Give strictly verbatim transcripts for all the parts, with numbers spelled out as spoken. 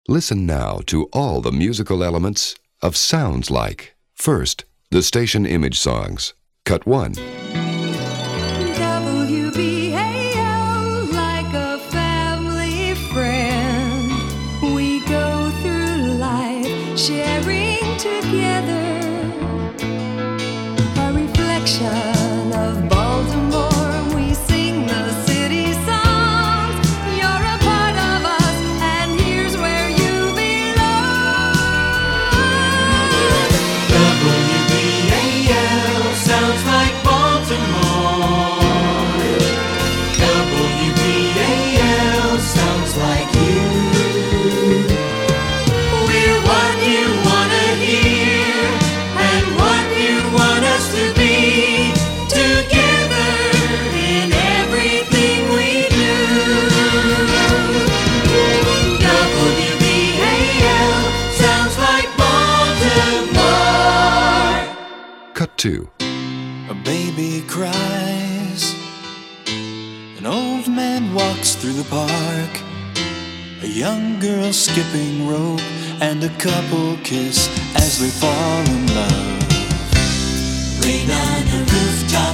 Listen now to all the musical elements of Sounds Like. First, the station image songs. Cut one. W B A L, like a family friend. We go through life sharing together. A reflection of Baltimore. We sing the city songs. You're a part of us, and here's where you belong. W B A L sounds like Baltimore. W B A L sounds like you. We're what you wanna hear and what you want us to be. Together in everything we do. W B A L sounds like Baltimore. Cut two. A baby cries. An old man walks through the park. A young girl skipping rope, and a couple kiss as they fall in love. Rain on a rooftop,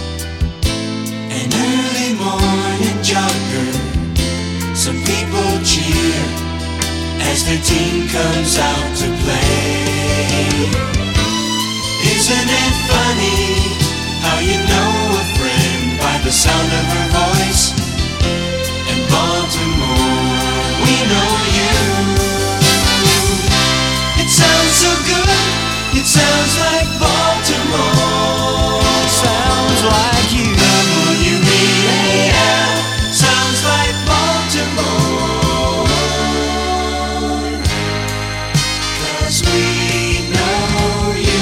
an early morning jogger. Some people cheer as their team comes out to play. Isn't it funny how you know a friend by the sound of her voice? In Baltimore, we know you. It sounds so good, it sounds like Baltimore. Sounds like you. W B A L sounds like Baltimore. 'Cause we know you.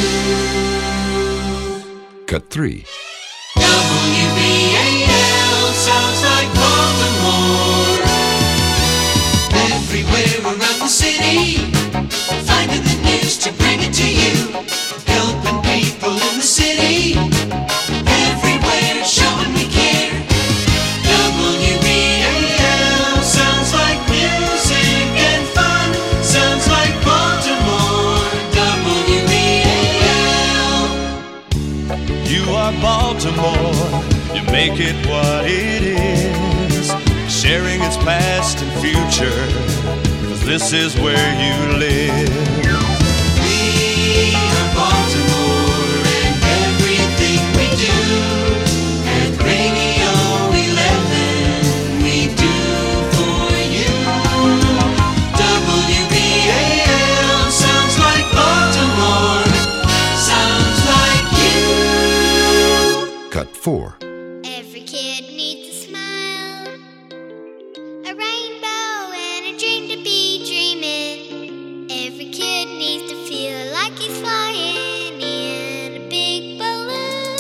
Cut three. W B A L sounds like Baltimore. Everywhere around the city, finding the news to bring it to you. Helping people in the city, everywhere showing we care. W B A L sounds like music and fun. Sounds like Baltimore. W B A L. You are Baltimore, you make it what it is, sharing its past and future, 'cause this is where you live. We are Baltimore and everything we do. At Radio eleven, we do for you. W B A L sounds like Baltimore. Sounds like you. Cut four. Every kid needs a smile, a rainbow and a dream to be dreaming. Every kid needs to feel like he's flying in a big balloon.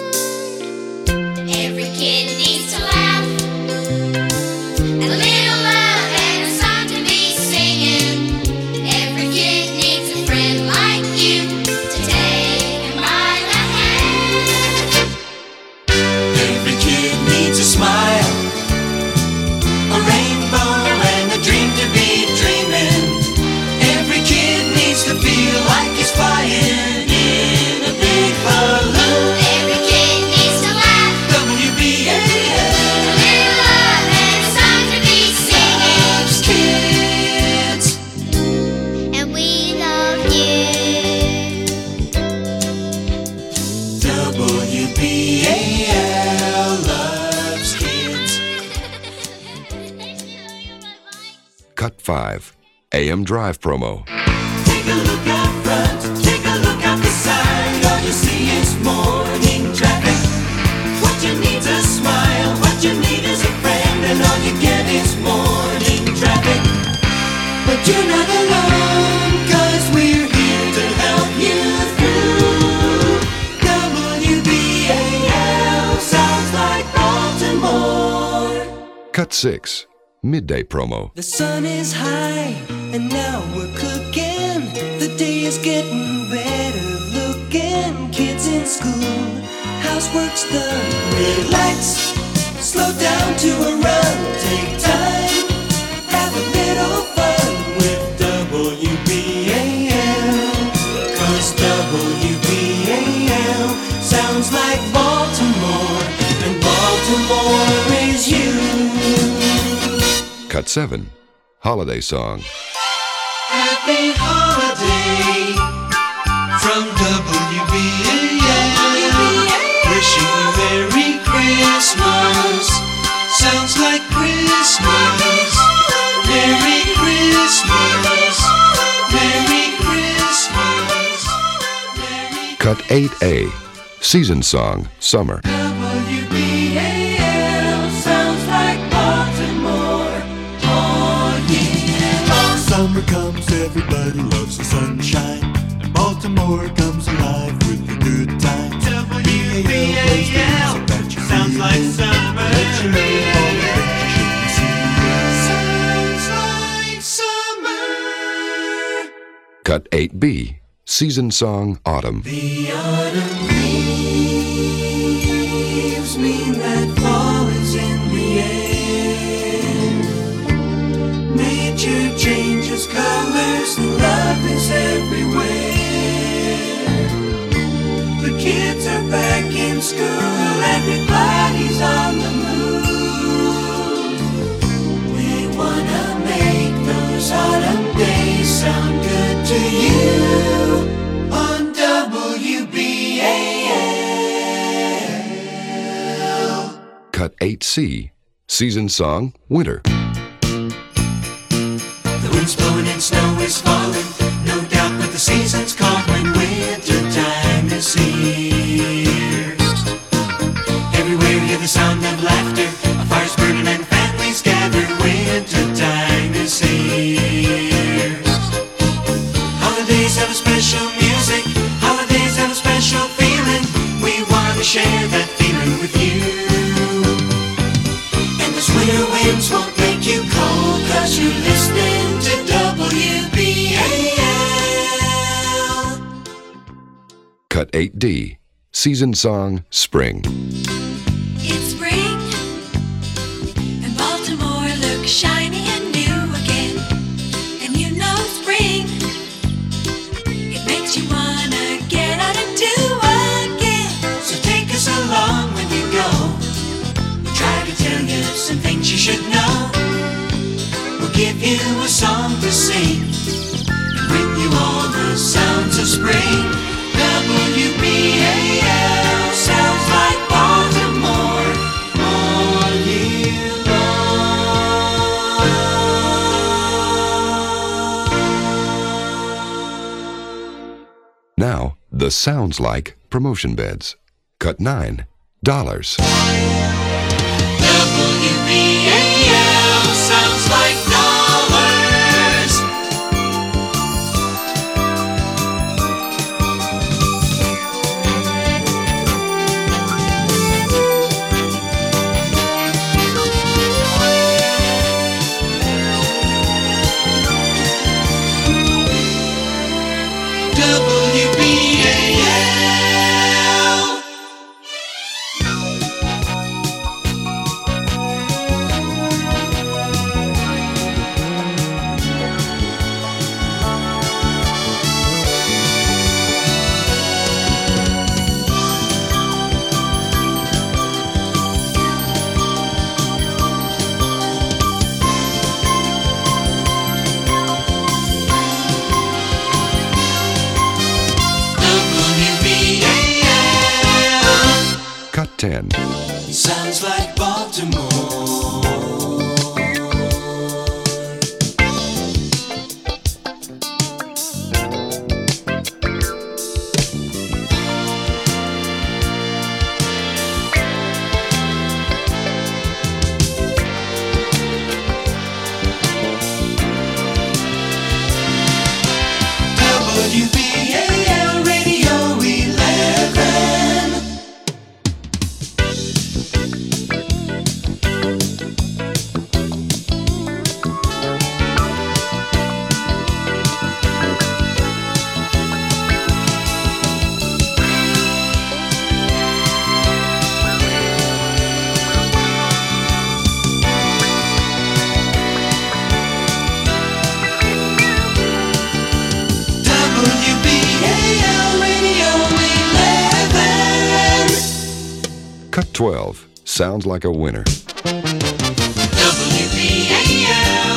Every kid needs to laugh, and a little love and a song to be singing. Every kid needs a friend like you to take him by the hand. Every kid needs a smile, a rainbow and a dream to be dreaming. Every kid needs to feel like he's flying in a big balloon. Every kid needs to laugh, W B A L a little love and a song to be singing. loves kids. And we love you. W B A L loves kids. Cut five. A M Drive promo. Take a look out front, take a look out the side. All you see is morning traffic. What you need's a smile, what you need is a friend, and all you get is morning traffic. But you're not alone, 'cause we're here to help you through. W B A L sounds like Baltimore. Cut six. Midday promo. The sun is high, and now we're cooking. The day is getting better looking. Kids in school, housework's done. Relax, slow down to a run. Take time, have a little fun with seven, Holiday Song. Happy holiday from W B A L. Wishing you Merry Christmas. Sounds like Christmas. Merry Christmas. Merry Christmas. Merry Cut eight A, Season Song, Summer. W B A L sounds like Baltimore all year long. Summer comes, everybody loves the sunshine, and Baltimore comes alive with the good times. W B A L sounds like summer. Let you know all the things you shouldn't see. Sounds like summer. Cut eight B, Season Song, Autumn. The autumn leaves mean that fall is in the air. Nature changes colors, love is everywhere. The kids are back in school, everybody's on the move. We wanna make those autumn days sound good to you on W B A L. Cut eight C, Season Song, Winter. The wind's blowing and snow is falling, no doubt, but the season's called when winter time is here. Everywhere hear the sound of laughter, a fire's burning and families gather. Winter time is here. Holidays have a special music, holidays have a special feeling. We want to share that feeling with you. And those winter winds won't make you cold, cause you're listening to W B A L. Cut eight D, Season Song, Spring. It's spring, and Baltimore looks shiny and new again. And you know spring, it makes you wanna get out and do again. So take us along when you go. We'll try to tell you some things you should know. We'll give you a song to sing and bring you all the sounds of spring. W B A L sounds like Baltimore all year long. Now, the Sounds Like promotion beds. Cut nine, Dollars. W B A L sounds like dollars. W B A L. W B A L. Cut ten, Sounds like Baltimore. W B A L Radio eleven. W B A L Radio eleven. Cut twelve, Sounds Like a Winner. W B A L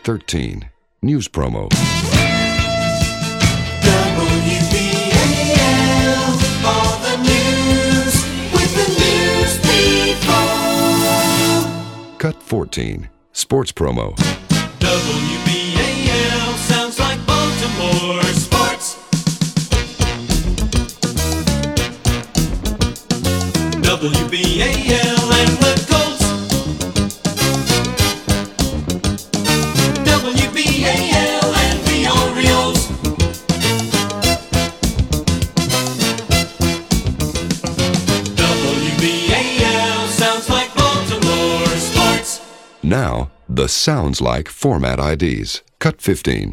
thirteen. News promo. W B A L, all the news with the news people. Cut fourteen. Sports promo. W B A L sounds like Baltimore sports. W B A L and the Colts. W B A L and the Orioles. W B A L sounds like Baltimore sports. Now, the Sounds Like format I Ds. Cut fifteen.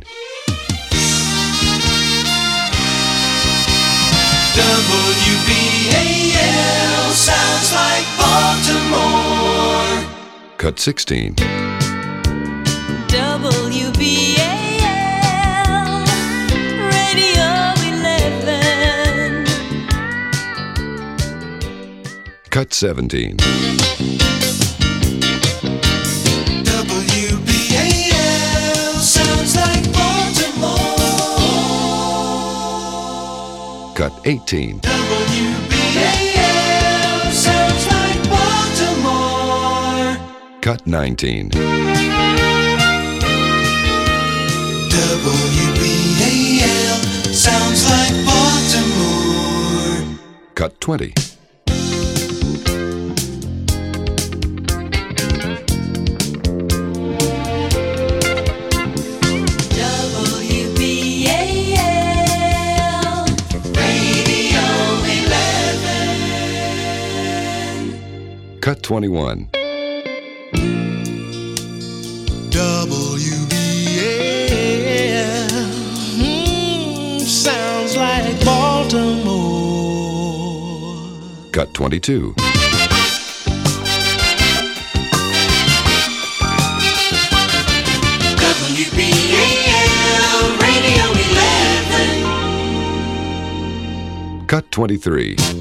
W B A L sounds like Baltimore. Cut sixteen. W B A L Radio eleven. Cut seventeen. W B A L sounds like Baltimore. Cut eighteen. W B A L sounds like Baltimore. Cut nineteen. W B A L sounds like Baltimore. Cut twenty. W B A L Radio eleven. Cut twenty-one. W B A L mm, sounds like Baltimore. Cut twenty-two. W B A L Radio eleven. Cut twenty-three. W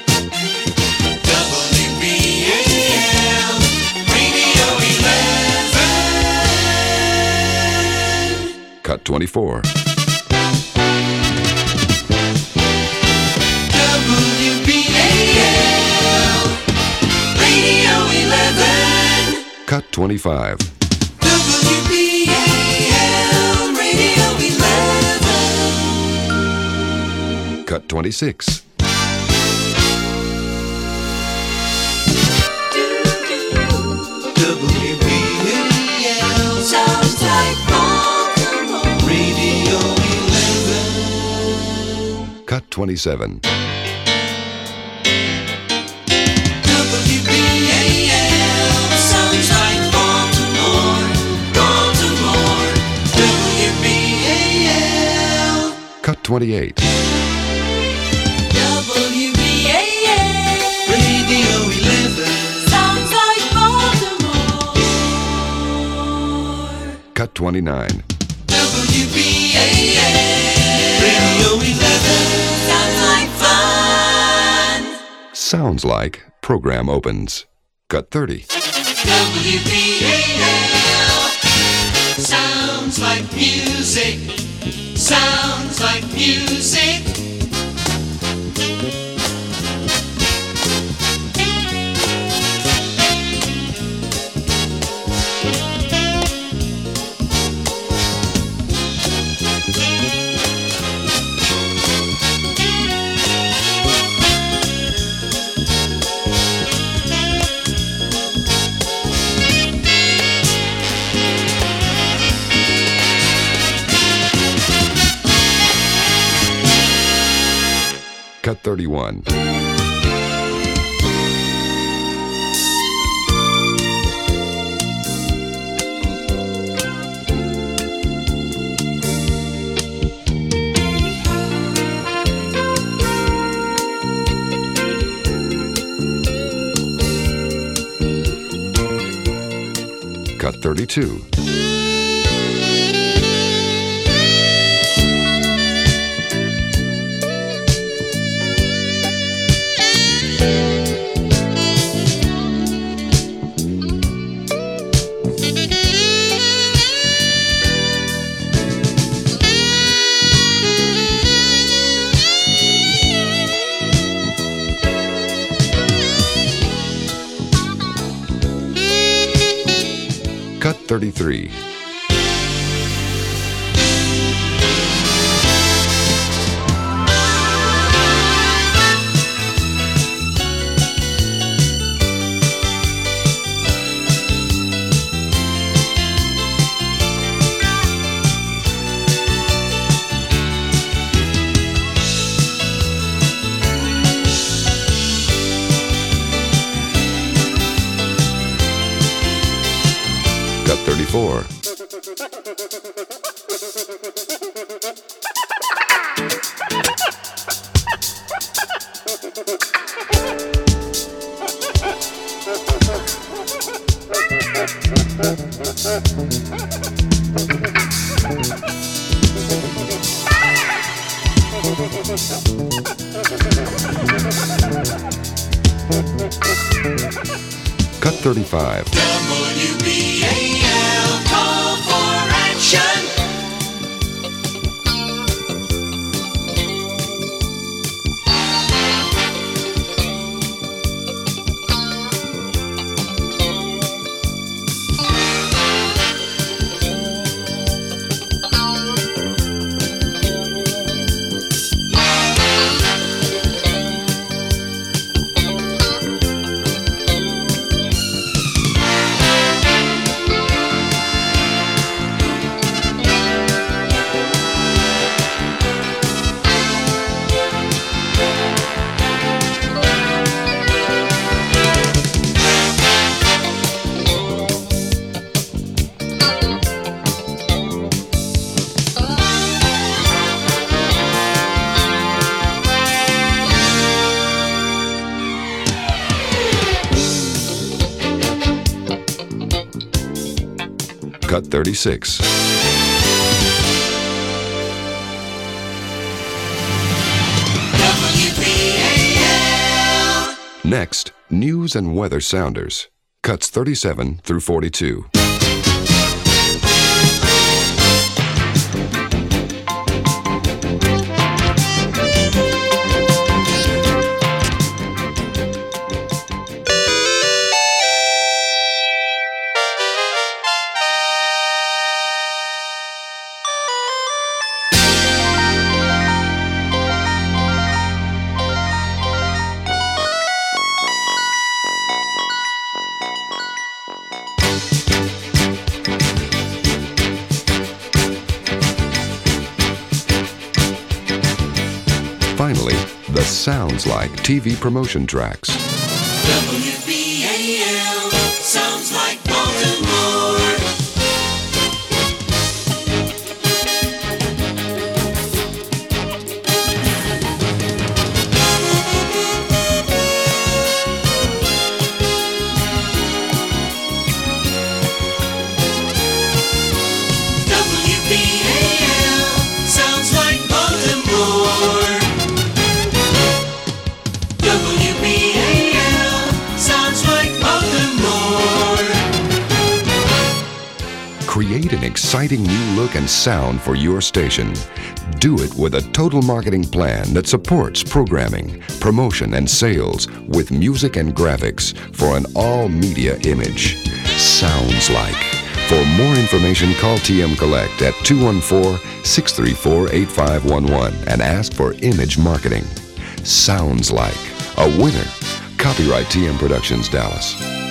B A L Radio eleven. Cut twenty-four. W B A L Radio eleven. Cut twenty-five. W B A L Radio eleven. Cut twenty-six. W B A L sounds like Baltimore. Radio eleven. Cut twenty-seven. W B A L sounds like Baltimore. Baltimore. W B A L. Cut twenty-eight. W B A L Radio eleven. sounds like Baltimore. Cut twenty-nine. W B A L Radio eleven. Sounds like fun. Sounds Like program opens. Cut thirty. W B A L sounds like music. Sounds like music. Cut thirty-one. Cut thirty-two. thirty-three. Cut thirty-four. Cut thirty-five. W B A L, call for action. Cut thirty-six. W B A L. Next, news and weather sounders. Cuts thirty-seven through forty-two. Finally, the Sounds Like T V promotion tracks. W B A L, sounds like Baltimore. W B A L, sounds like Baltimore. W B A L, sounds like Baltimore. Create an exciting new look and sound for your station. Do it with a total marketing plan that supports programming, promotion, and sales with music and graphics for an all-media image. Sounds Like. For more information, call T M Collect at two one four, six three four, eight five one one and ask for image marketing. Sounds Like. A winner. Copyright T M Productions, Dallas.